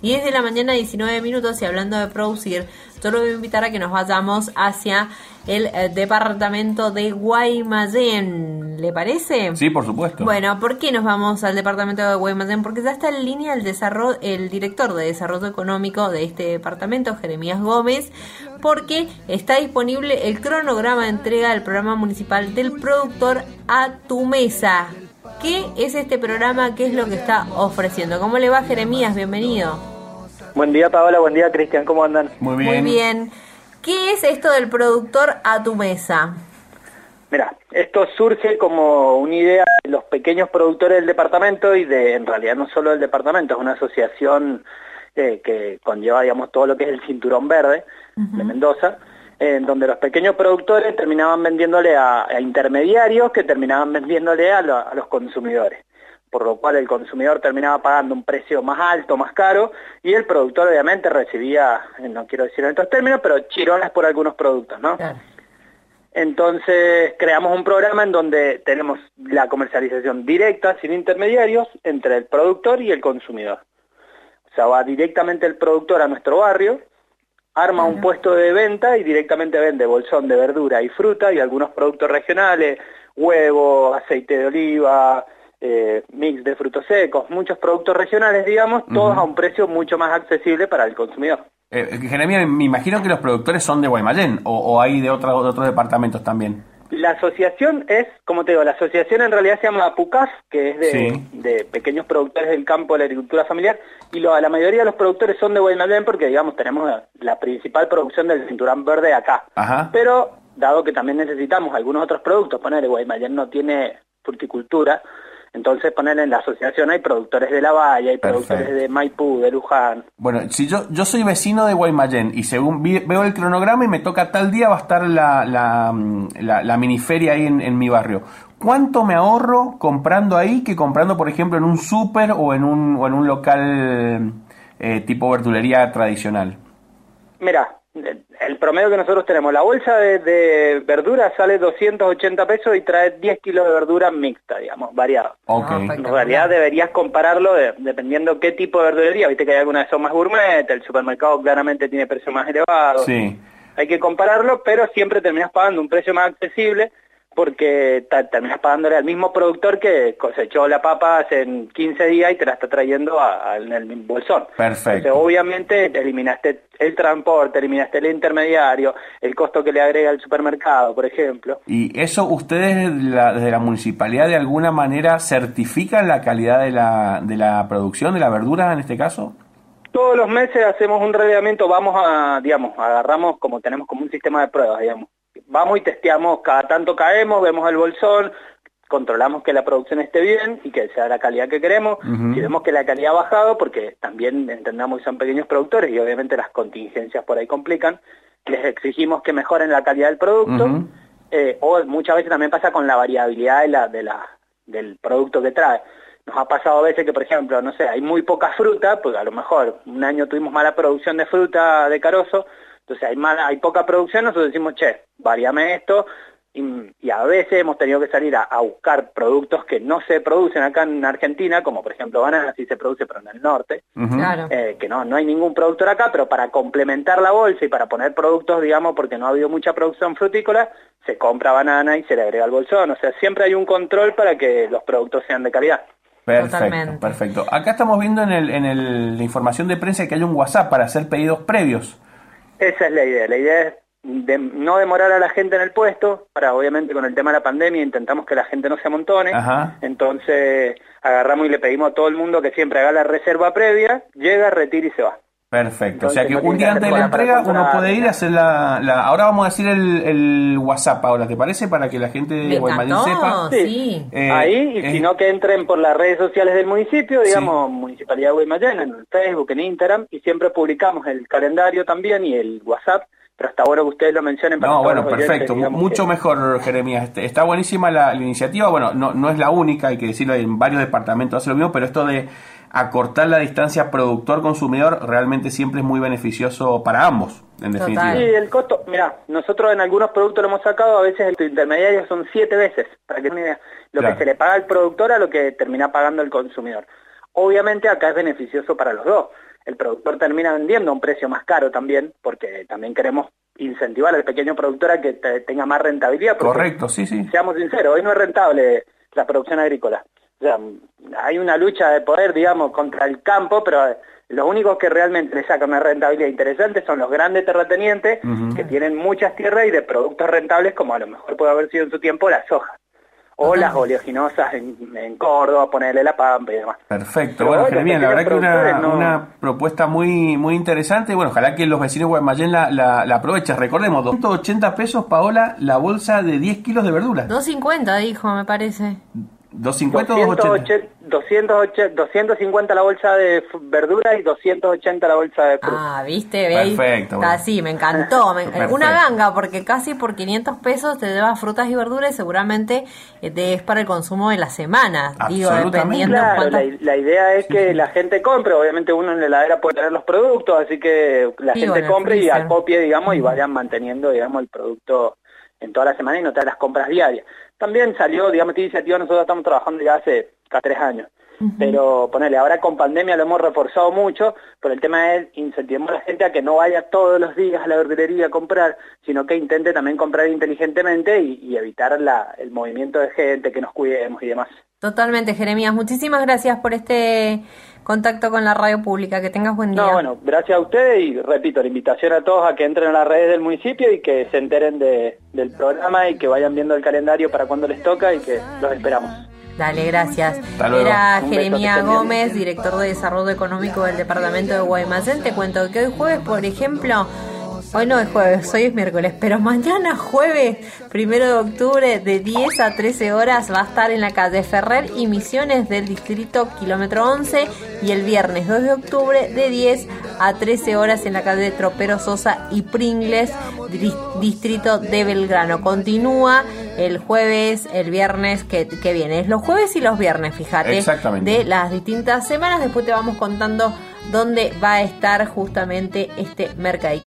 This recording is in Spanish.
10 de la mañana, 19 minutos, y hablando de producir, yo lo voy a invitar a que nos vayamos hacia el departamento de Guaymallén. ¿Le parece? Sí, por supuesto. Bueno, ¿por qué nos vamos al departamento de Guaymallén? Porque ya está en línea el director de Desarrollo Económico de este departamento, Jeremías Gómez, porque está disponible el cronograma de entrega del programa municipal del productor a tu mesa. ¿Qué es este programa? ¿Qué es lo que está ofreciendo? ¿Cómo le va, Jeremías? Bienvenido. Buen día, Paola. Buen día, Cristian. ¿Cómo andan? Muy bien. Muy bien. ¿Qué es esto del productor a tu mesa? Mira, esto surge como una idea de los pequeños productores del departamento y en realidad no solo del departamento, es una asociación que conlleva, digamos, todo lo que es el Cinturón Verde de Mendoza, en donde los pequeños productores terminaban vendiéndole a intermediarios que terminaban vendiéndole a los consumidores, por lo cual el consumidor terminaba pagando un precio más alto, más caro, y el productor obviamente recibía, no quiero decir en estos términos, pero chirolas por algunos productos, ¿no? Claro. Entonces creamos un programa en donde tenemos la comercialización directa, sin intermediarios, entre el productor y el consumidor. O sea, va directamente el productor a nuestro barrio, arma un puesto de venta y directamente vende bolsón de verdura y fruta y algunos productos regionales, huevo, aceite de oliva, mix de frutos secos, muchos productos regionales, digamos, todos a un precio mucho más accesible para el consumidor. Jeremías, me imagino que los productores son de Guaymallén o hay de otros departamentos también. La asociación es, como te digo, la asociación en realidad se llama APUCAF, que es de pequeños productores del campo de la agricultura familiar, y la mayoría de los productores son de Guaymallén porque, digamos, tenemos la principal producción del cinturón verde acá. Ajá. Pero, dado que también necesitamos algunos otros productos, ponerle Guaymallén no tiene fruticultura, entonces poner en la asociación hay productores de La Valle, hay productores de Maipú, de Luján. Bueno, si yo soy vecino de Guaymallén y según veo el cronograma y me toca tal día va a estar la miniferia ahí en mi barrio. ¿Cuánto me ahorro comprando ahí que comprando, por ejemplo, en un súper o en un local tipo verdulería tradicional? Mira, el promedio que nosotros tenemos, la bolsa de verdura sale 280 pesos y trae 10 kilos de verdura mixta, digamos, variada. Okay. En realidad deberías compararlo dependiendo qué tipo de verdulería, viste que hay algunas que son más gourmet, el supermercado claramente tiene precio más elevado. Sí. Hay que compararlo, pero siempre terminas pagando un precio más accesible porque terminas pagándole al mismo productor que cosechó la papa hace 15 días y te la está trayendo en el bolsón. Perfecto. Entonces, obviamente eliminaste el transporte, eliminaste el intermediario, el costo que le agrega el supermercado, por ejemplo. ¿Y eso ustedes desde la municipalidad de alguna manera certifican la calidad de la producción, de la verdura en este caso? Todos los meses hacemos un relevamiento, agarramos tenemos como un sistema de pruebas, digamos. Vamos y testeamos, cada tanto caemos, vemos el bolsón, controlamos que la producción esté bien y que sea la calidad que queremos. Si vemos que la calidad ha bajado, porque también entendamos que son pequeños productores y obviamente las contingencias por ahí complican, les exigimos que mejoren la calidad del producto, o muchas veces también pasa con la variabilidad del producto que trae. Nos ha pasado a veces que, por ejemplo, no sé, hay muy poca fruta, porque a lo mejor un año tuvimos mala producción de fruta de carozo, entonces hay poca producción, nosotros decimos, variame esto, y a veces hemos tenido que salir a buscar productos que no se producen acá en Argentina, como por ejemplo banana, sí se produce, pero en el norte, Claro. Que no hay ningún productor acá, pero para complementar la bolsa y para poner productos, digamos, porque no ha habido mucha producción frutícola, se compra banana y se le agrega al bolsón, o sea, siempre hay un control para que los productos sean de calidad. Perfecto. Acá estamos viendo en la información de prensa que hay un WhatsApp para hacer pedidos previos. Esa es la idea es no demorar a la gente en el puesto, obviamente con el tema de la pandemia intentamos que la gente no se amontone. Ajá. Entonces agarramos y le pedimos a todo el mundo que siempre haga la reserva previa, llega, retira y se va. Perfecto, entonces, o sea que un día antes de la entrega uno puede ir a hacer ahora vamos a decir el WhatsApp, Paola, ¿te parece? Para que la gente de Guaymallén sepa. Sí. Ahí, y si no, que entren por las redes sociales del municipio, digamos, Municipalidad de Guaymallén, en Facebook, en Instagram, y siempre publicamos el calendario también y el WhatsApp, pero está bueno que ustedes lo mencionen. Para perfecto, oyentes, mucho mejor, Jeremías. Está buenísima la iniciativa, bueno, no es la única, hay que decirlo, en varios departamentos hace lo mismo, pero esto de acortar la distancia productor-consumidor realmente siempre es muy beneficioso para ambos, en definitiva. Sí, el costo, mira, nosotros en algunos productos lo hemos sacado, a veces el intermediario son 7 veces, para que tengan una idea, lo que se le paga al productor a lo que termina pagando el consumidor. Obviamente acá es beneficioso para los dos. el productor termina vendiendo a un precio más caro también, porque también queremos incentivar al pequeño productor a que tenga más rentabilidad. Correcto, sí. Seamos sinceros, hoy no es rentable la producción agrícola. O sea, hay una lucha de poder, digamos, contra el campo, pero los únicos que realmente le sacan una rentabilidad interesante son los grandes terratenientes, que tienen muchas tierras y de productos rentables, como a lo mejor puede haber sido en su tiempo la soja. O las oleaginosas en Córdoba, ponerle la pampa y demás. Perfecto, Pero bueno, Jeremías, la verdad que una no... propuesta muy interesante. Bueno, ojalá que los vecinos de Guaymallén la aprovechen. Recordemos, 280 pesos, Paola, la bolsa de 10 kilos de verduras. 250 dijo, me parece. 250 o 280. 250 la bolsa de verdura y 280 la bolsa de fruta. Ah, viste, perfecto. Casi, me encantó. Una ganga, porque casi por 500 pesos te llevas frutas y verduras y seguramente es para el consumo de la semana. Digo, dependiendo. Claro, la idea es que la gente compre. Obviamente uno en la heladera puede tener los productos, así que la gente compre y acopie, digamos, y vayan manteniendo, digamos, el producto en toda la semana y no te las compras diarias. También salió, digamos, esta iniciativa, nosotros estamos trabajando ya hace casi 3 años, pero ponele, ahora con pandemia lo hemos reforzado mucho, pero el tema es incentivamos a la gente a que no vaya todos los días a la verdulería a comprar, sino que intente también comprar inteligentemente y evitar el movimiento de gente, que nos cuidemos y demás. Totalmente, Jeremías. Muchísimas gracias por este contacto con la radio pública. Que tengas buen día. No, bueno, gracias a ustedes y repito, la invitación a todos a que entren a las redes del municipio y que se enteren del programa y que vayan viendo el calendario para cuando les toca y que los esperamos. Dale, gracias. Era Jeremías Gómez, director de Desarrollo Económico del Departamento de Guaymallén. Te cuento que hoy jueves, por ejemplo, hoy no es jueves, hoy es miércoles, pero mañana jueves, 1 de octubre, de 10 a 13 horas, va a estar en la calle Ferrer y Misiones del distrito kilómetro 11, y el viernes 2 de octubre, de 10 a 13 horas, en la calle Tropero Sosa y Pringles, distrito de Belgrano. Continúa el jueves, el viernes que viene. Es los jueves y los viernes, fíjate, de las distintas semanas. Después te vamos contando dónde va a estar justamente este mercadito.